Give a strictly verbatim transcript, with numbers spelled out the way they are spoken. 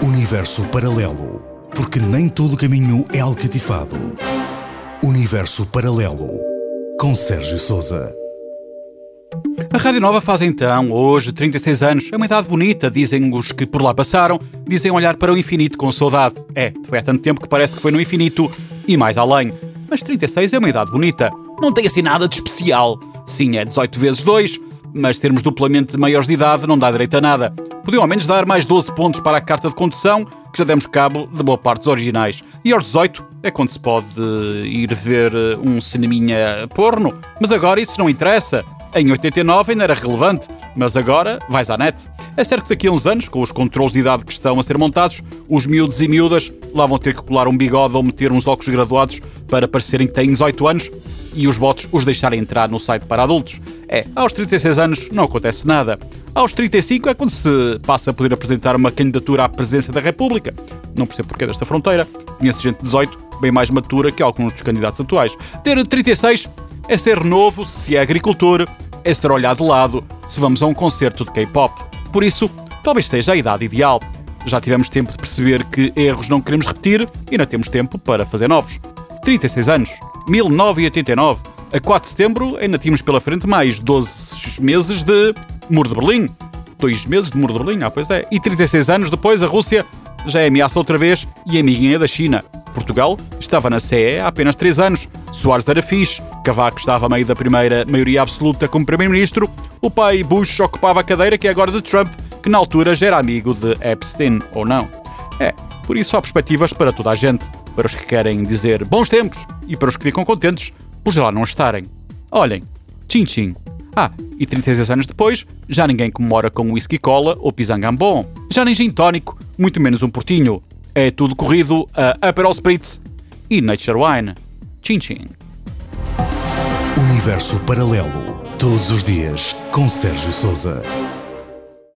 Universo Paralelo, porque nem todo caminho é alcatifado. Universo Paralelo, com Sérgio Sousa. A Rádio Nova faz então, hoje, trinta e seis anos. É uma idade bonita, dizem os que por lá passaram. Dizem olhar para o infinito com saudade. É, foi há tanto tempo que parece que foi no infinito e mais além. Mas trinta e seis é uma idade bonita. Não tem assim nada de especial. Sim, é dezoito vezes dois, mas termos duplamente maiores de idade não dá direito a nada. Podiam ao menos dar mais doze pontos para a carta de condução, que já demos cabo de boa parte dos originais. E aos dezoito é quando se pode ir ver um cineminha porno. Mas agora isso não interessa. Em oitenta e nove ainda era relevante, mas agora vais à net. É certo que daqui a uns anos, com os controles de idade que estão a ser montados, os miúdos e miúdas lá vão ter que colar um bigode ou meter uns óculos graduados para parecerem que têm dezoito anos e os bots os deixarem entrar no site para adultos. É, aos trinta e seis anos não acontece nada. Aos trinta e cinco é quando se passa a poder apresentar uma candidatura à presidência da República. Não percebo porquê desta fronteira. Conheço gente de dezoito bem mais matura que alguns dos candidatos atuais. Ter trinta e seis é ser novo, se é agricultor, é ser olhado de lado, se vamos a um concerto de K-pop. Por isso, talvez seja a idade ideal. Já tivemos tempo de perceber que erros não queremos repetir e ainda temos tempo para fazer novos. trinta e seis anos, mil novecentos e oitenta e nove. A quatro de setembro ainda tínhamos pela frente mais doze meses de Muro de Berlim. Dois meses de Muro de Berlim, ah, pois é. E trinta e seis anos depois a Rússia já é ameaça outra vez e amiguinha da China. Portugal estava na C E há apenas três anos. Soares era fixe, Cavaco estava a meio da primeira maioria absoluta como primeiro-ministro, o pai Bush ocupava a cadeira que é agora de Trump, que na altura já era amigo de Epstein, ou não. É, por isso há perspectivas para toda a gente, para os que querem dizer bons tempos e para os que ficam contentes por já lá não estarem. Olhem, tchim-tchim. Ah, e trinta e seis anos depois, já ninguém comemora com whisky cola ou pisangambon. Já nem gin tónico, muito menos um portinho. É tudo corrido a Aperol Spritz e Nature Wine. Tchim-tchim. Universo Paralelo, todos os dias, com Sérgio Sousa.